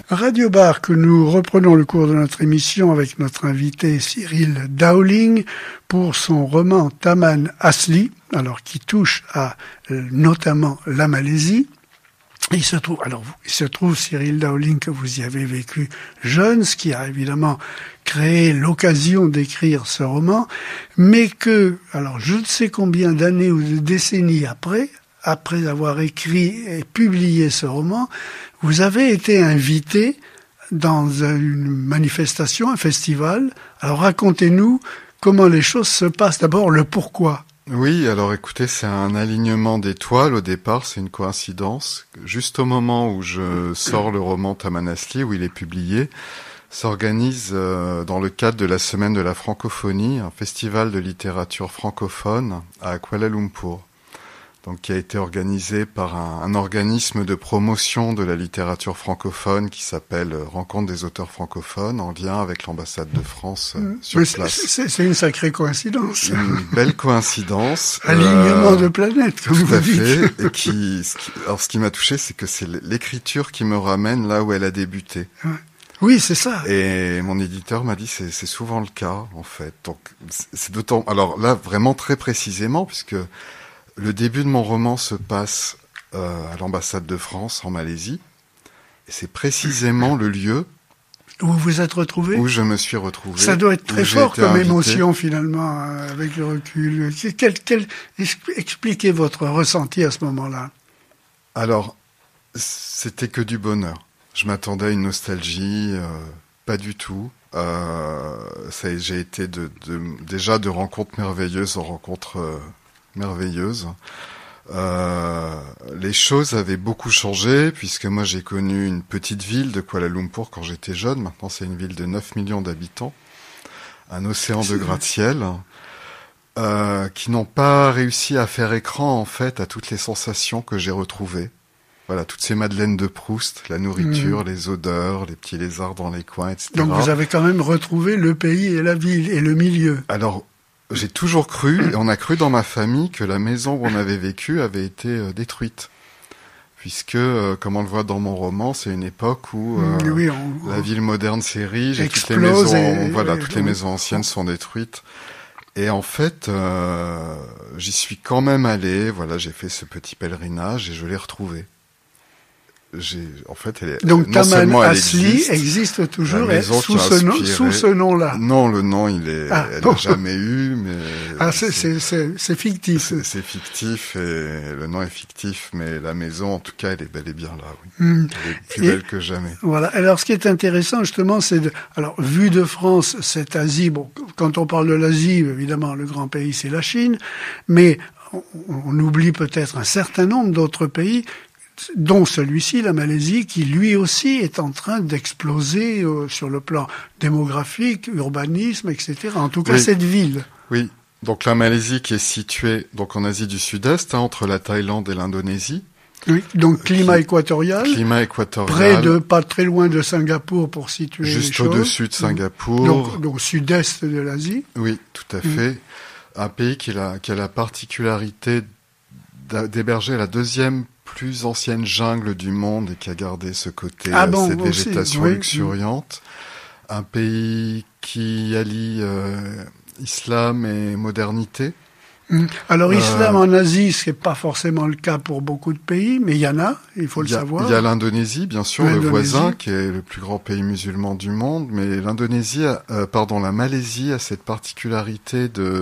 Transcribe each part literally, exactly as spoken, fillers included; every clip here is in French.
Radio Bar, que nous reprenons le cours de notre émission avec notre invité Cyril Dowling pour son roman Taman Asli, alors qui touche à euh, notamment la Malaisie. Il se trouve, alors, il se trouve, Cyril Dowling, que vous y avez vécu jeune, ce qui a évidemment créé l'occasion d'écrire ce roman, mais que, alors, je ne sais combien d'années ou de décennies après, après avoir écrit et publié ce roman, vous avez été invité dans une manifestation, un festival. Alors, racontez-nous comment les choses se passent. D'abord, le pourquoi. Oui, alors écoutez, c'est un alignement d'étoiles au départ, c'est une coïncidence. Juste au moment où je sors le roman Taman Asli, où il est publié, s'organise euh, dans le cadre de la Semaine de la Francophonie, un festival de littérature francophone à Kuala Lumpur. Donc, qui a été organisé par un, un organisme de promotion de la littérature francophone qui s'appelle Rencontre des auteurs francophones, en lien avec l'ambassade de France euh, sur Mais place. C'est, c'est une sacrée coïncidence. Une belle coïncidence. Alignement euh, de planètes, comme tout vous à dites. fait. Et qui, ce qui, alors, ce qui m'a touché, c'est que c'est l'écriture qui me ramène là où elle a débuté. Ouais. Oui, c'est ça. Et mon éditeur m'a dit c'est c'est souvent le cas en fait. Donc c'est d'autant. Alors là, vraiment très précisément, puisque le début de mon roman se passe euh, à l'ambassade de France en Malaisie, et c'est précisément le lieu où vous vous êtes retrouvé. Où je me suis retrouvé. Ça doit être très fort comme invité. émotion finalement, euh, avec le recul. Quel, quel, expliquez votre ressenti à ce moment-là. Alors, c'était que du bonheur. Je m'attendais à une nostalgie, euh, pas du tout. Euh, ça, j'ai été de, de, déjà de rencontres merveilleuses en rencontres euh, merveilleuses. Euh, les choses avaient beaucoup changé, puisque moi j'ai connu une petite ville de Kuala Lumpur quand j'étais jeune. Maintenant c'est une ville de neuf millions d'habitants, un océan de gratte-ciel, euh, qui n'ont pas réussi à faire écran en fait à toutes les sensations que j'ai retrouvées. Voilà, toutes ces madeleines de Proust, la nourriture, mmh. les odeurs, les petits lézards dans les coins, et cetera. Donc vous avez quand même retrouvé le pays et la ville et le milieu. Alors, j'ai toujours cru, et on a cru dans ma famille, que la maison où on avait vécu avait été euh, détruite. Puisque, euh, comme on le voit dans mon roman, c'est une époque où euh, oui, on, on la ville moderne s'érige et toutes les maisons, et, voilà, et, toutes les maisons anciennes sont détruites. Et en fait, euh, j'y suis quand même allé. Voilà, j'ai fait ce petit pèlerinage et je l'ai retrouvé. J'ai, en fait, elle est, donc non Taman Asli existe, existe toujours sous ce nom, sous ce nom-là. Non, le nom, il est, ah, elle n'a jamais eu, mais ah, c'est, c'est, c'est, c'est fictif. C'est, c'est fictif et le nom est fictif, mais la maison, en tout cas, elle est bel et bien là, oui. Mmh. Elle est plus et, belle que jamais. Voilà. Alors, ce qui est intéressant, justement, c'est de, alors, vu de France, cette Asie, bon, quand on parle de l'Asie, évidemment, le grand pays, c'est la Chine, mais on, on oublie peut-être un certain nombre d'autres pays, dont celui-ci, la Malaisie, qui lui aussi est en train d'exploser euh, sur le plan démographique, urbanisme, et cetera. En tout cas, oui. cette ville. Oui. Donc la Malaisie qui est située donc en Asie du Sud-Est, hein, entre la Thaïlande et l'Indonésie. Oui. Donc climat qui, équatorial. Climat équatorial. Près de, pas très loin de Singapour pour situer Juste les choses. Juste au-dessus de Singapour. Donc, donc sud-est de l'Asie. Oui, tout à fait. Mmh. Un pays qui a, qui a la particularité d'héberger la deuxième plus ancienne jungle du monde et qui a gardé ce côté, ah bon, cette végétation oui. luxuriante. Un pays qui allie euh, islam et modernité. Alors, islam euh, en Asie, c'est pas forcément le cas pour beaucoup de pays, mais il y en a, il faut le y a, savoir. Il y a l'Indonésie, bien sûr, le voisin, qui est le plus grand pays musulman du monde, mais l'Indonésie, euh, pardon, la Malaisie a cette particularité de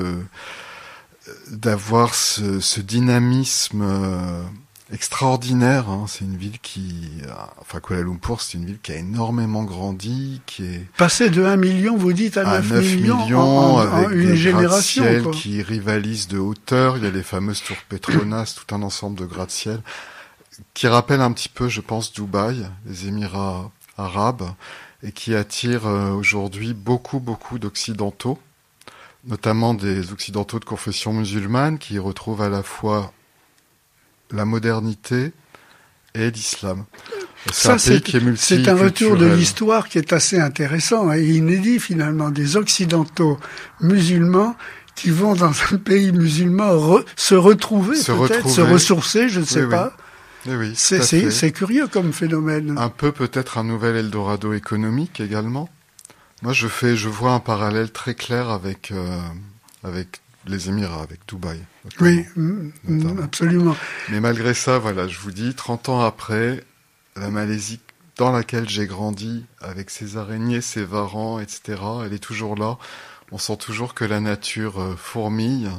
d'avoir ce, ce dynamisme euh, extraordinaire. Hein. C'est une ville qui, enfin Kuala Lumpur, c'est une ville qui a énormément grandi, qui est passé de un million, vous dites, à, à neuf millions, millions en, en, avec en une des génération, gratte-ciel qui rivalisent de hauteur. Il y a les fameuses tours Petronas, tout un ensemble de gratte-ciel qui rappellent un petit peu, je pense, Dubaï, les Émirats arabes, et qui attirent euh, aujourd'hui beaucoup, beaucoup d'occidentaux, notamment des occidentaux de confession musulmane qui retrouvent à la fois la modernité et l'islam. C'est Ça, un pays qui est multiculturel. C'est un retour de l'histoire qui est assez intéressant et inédit finalement, des occidentaux musulmans qui vont dans un pays musulman re, se retrouver, se peut-être, retrouver. se ressourcer, je ne sais oui, pas. Eh oui, c'est, c'est, c'est curieux comme phénomène. Un peu peut-être un nouvel Eldorado économique également. Moi, je fais, je vois un parallèle très clair avec euh, avec les Émirats, avec Dubaï. Oui, notamment. Absolument. Mais malgré ça, voilà, je vous dis, trente ans après, la Malaisie dans laquelle j'ai grandi, avec ses araignées, ses varans, et cetera, elle est toujours là. On sent toujours que la nature euh, fourmille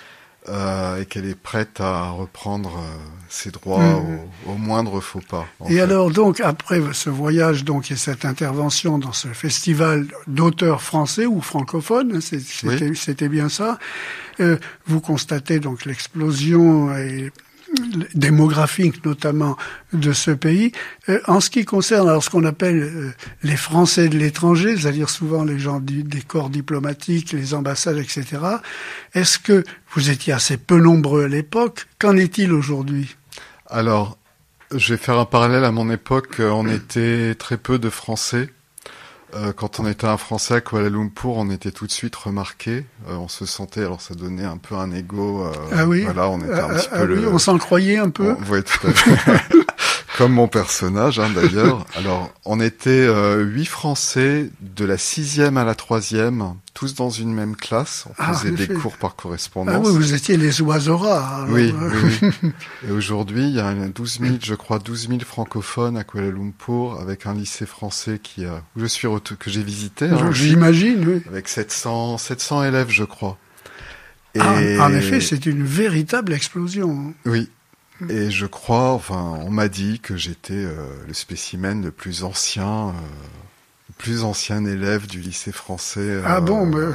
euh, et qu'elle est prête à reprendre euh, ses droits mmh. au, au moindre faux pas. Et fait. Alors donc, après ce voyage donc et cette intervention dans ce festival d'auteurs français ou francophones, c'était, oui. c'était bien ça, euh, vous constatez donc l'explosion et démographique notamment de ce pays. Euh, en ce qui concerne alors ce qu'on appelle euh, les Français de l'étranger, c'est-à-dire souvent les gens du, des corps diplomatiques, les ambassades, et cetera, est-ce que vous étiez assez peu nombreux à l'époque? Qu'en est-il aujourd'hui? Alors, je vais faire un parallèle à mon époque. On était très peu de Français. Euh, quand on était un Français à Kuala Lumpur, on était tout de suite remarqué. Euh, on se sentait, alors ça donnait un peu un ego. Euh, ah oui. Voilà, on était un ah, petit ah, peu oui, le. On s'en croyait un peu. Oui, tout à fait. Comme mon personnage, hein, d'ailleurs. Alors, on était euh, huit Français de la sixième à la troisième, tous dans une même classe. On faisait ah, des fait. cours par correspondance. Ah oui, vous étiez les oiseaux rares. Oui, oui, oui. Et aujourd'hui, il y a douze mille, je crois, douze mille francophones à Kuala Lumpur, avec un lycée français qui, euh, où je suis ret- que j'ai visité. Hein, J'imagine, oui. Avec sept cents, sept cents élèves, je crois. Et... Ah, en effet, c'est une véritable explosion. Oui. Et je crois, enfin, on m'a dit que j'étais euh, le spécimen le plus ancien, euh, le plus ancien élève du lycée français. Euh, ah bon, mais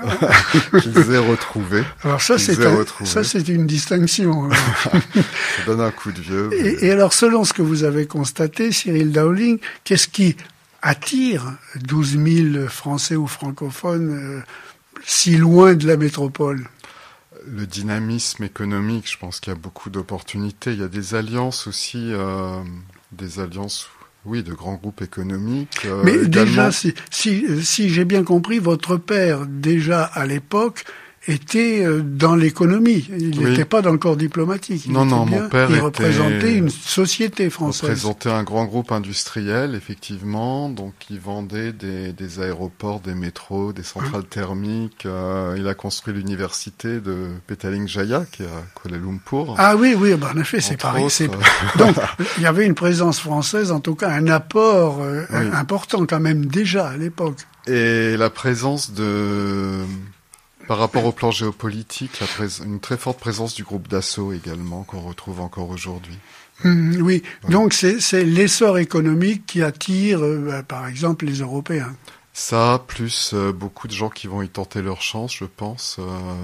qu'ils aient retrouvé. Alors ça, c'est un, ça, c'est une distinction. Ça donne un coup de vieux. Mais... Et, et alors, selon ce que vous avez constaté, Cyril Dowling, qu'est-ce qui attire douze mille Français ou francophones euh, si loin de la métropole? Le dynamisme économique, je pense qu'il y a beaucoup d'opportunités. Il y a des alliances aussi, euh, des alliances, oui, de grands groupes économiques. Euh, Mais également. déjà, si, si, si j'ai bien compris, votre père, déjà à l'époque, était dans l'économie. Il n'était oui. pas dans le corps diplomatique. Il non, non, bien, mon père il était... représentait une société française. Il représentait un grand groupe industriel, effectivement. Donc, il vendait des, des aéroports, des métros, des centrales hein? thermiques. Euh, il a construit l'université de Petaling Jaya, qui est à Kuala Lumpur. Ah oui, oui, ben, en effet, c'est pareil. C'est... Donc, il y avait une présence française, en tout cas, un apport euh, oui. important quand même déjà à l'époque. Et la présence de... Par rapport au plan géopolitique, la prés- une très forte présence du groupe Dassault également, qu'on retrouve encore aujourd'hui. Mmh, oui, ouais. Donc c'est, c'est l'essor économique qui attire, euh, par exemple, les Européens. Ça, plus euh, beaucoup de gens qui vont y tenter leur chance, je pense.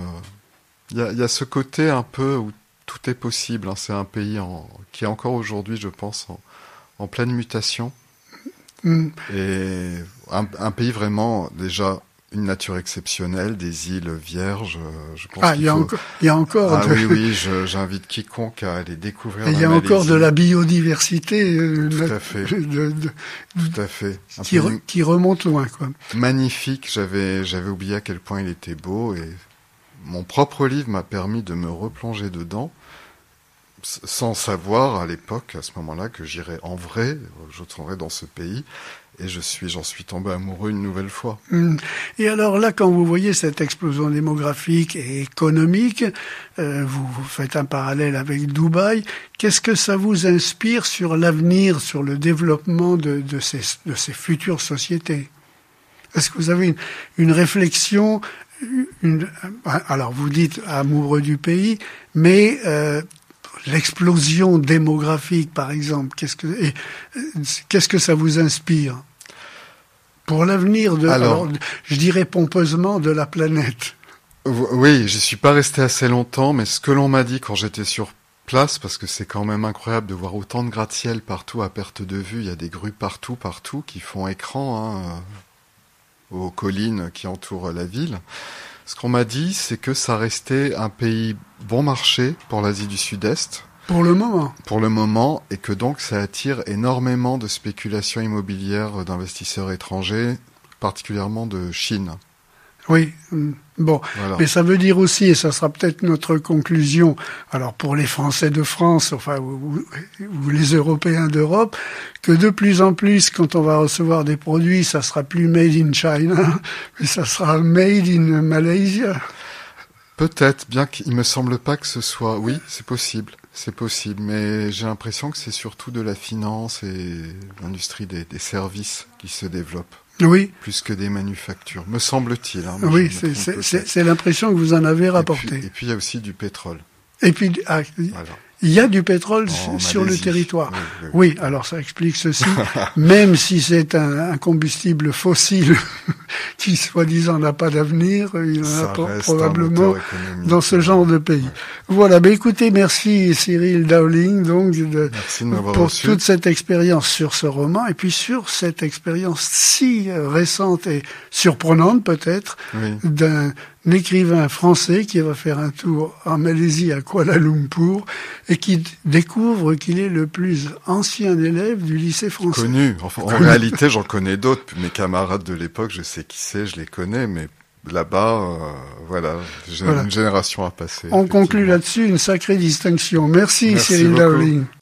Il euh, y, y a ce côté un peu où tout est possible. Hein. C'est un pays en, qui est encore aujourd'hui, je pense, en, en pleine mutation. Mmh. Et un, un pays vraiment, déjà... Une nature exceptionnelle, des îles vierges. Je pense ah, il y a faut... encore, il y a encore. Ah de... oui, oui, je, j'invite quiconque à aller découvrir. Il y a Malaisie. encore de la biodiversité. Tout de, à fait. De, de, Tout à fait. Un qui, re, qui remonte loin, quoi. Magnifique. J'avais, j'avais oublié à quel point il était beau et mon propre livre m'a permis de me replonger dedans, sans savoir à l'époque, à ce moment-là, que j'irais en vrai, je retournerais dans ce pays. Et je suis, j'en suis tombé amoureux une nouvelle fois. Et alors là, quand vous voyez cette explosion démographique et économique, euh, vous, vous faites un parallèle avec Dubaï. Qu'est-ce que ça vous inspire sur l'avenir, sur le développement de, de, ces, de ces futures sociétés? Est-ce que vous avez une, une réflexion, une, alors vous dites amoureux du pays, mais euh, l'explosion démographique, par exemple, qu'est-ce que, et, qu'est-ce que ça vous inspire pour l'avenir de, alors, alors, je dirais pompeusement, de la planète? Oui, j'y suis pas resté assez longtemps, mais ce que l'on m'a dit quand j'étais sur place, parce que c'est quand même incroyable de voir autant de gratte-ciel partout à perte de vue, il y a des grues partout, partout, qui font écran hein, aux collines qui entourent la ville. Ce qu'on m'a dit, c'est que ça restait un pays bon marché pour l'Asie du Sud-Est. Pour le moment. Pour le moment, et que donc ça attire énormément de spéculation immobilière d'investisseurs étrangers, particulièrement de Chine. Oui. Bon, Voilà. Mais ça veut dire aussi, et ça sera peut-être notre conclusion, alors pour les Français de France, enfin, ou, ou les Européens d'Europe, que de plus en plus, quand on va recevoir des produits, ça sera plus made in China, mais ça sera made in Malaysia. Peut-être, bien qu'il me semble pas que ce soit... Oui, c'est possible, c'est possible, mais j'ai l'impression que c'est surtout de la finance et l'industrie des, des services qui se développent. Oui. Plus que des manufactures, me semble-t-il. Hein, oui, c'est, c'est, c'est, c'est l'impression que vous en avez rapporté. Et puis, et puis il y a aussi du pétrole. Et puis, ah, voilà. Il y a du pétrole en sur Malaisie. le territoire. Oui, oui, oui. oui, alors ça explique ceci. Même si c'est un, un combustible fossile qui, soi-disant, n'a pas d'avenir, il en a pas, probablement dans ce genre de pays. Ouais. Voilà, ben écoutez, merci Cyril Dowling, donc, de, merci de m'avoir pour reçu. toute cette expérience sur ce roman, et puis sur cette expérience si récente et surprenante, peut-être, oui. d'un un écrivain français qui va faire un tour en Malaisie à Kuala Lumpur et qui découvre qu'il est le plus ancien élève du lycée français. Connu. Enfin, en réalité, j'en connais d'autres. Mes camarades de l'époque, je sais qui c'est, je les connais, mais là-bas, euh, voilà, j'ai voilà. une génération à passer. On conclut là-dessus une sacrée distinction. Merci, Merci Cyril beaucoup. Dowling.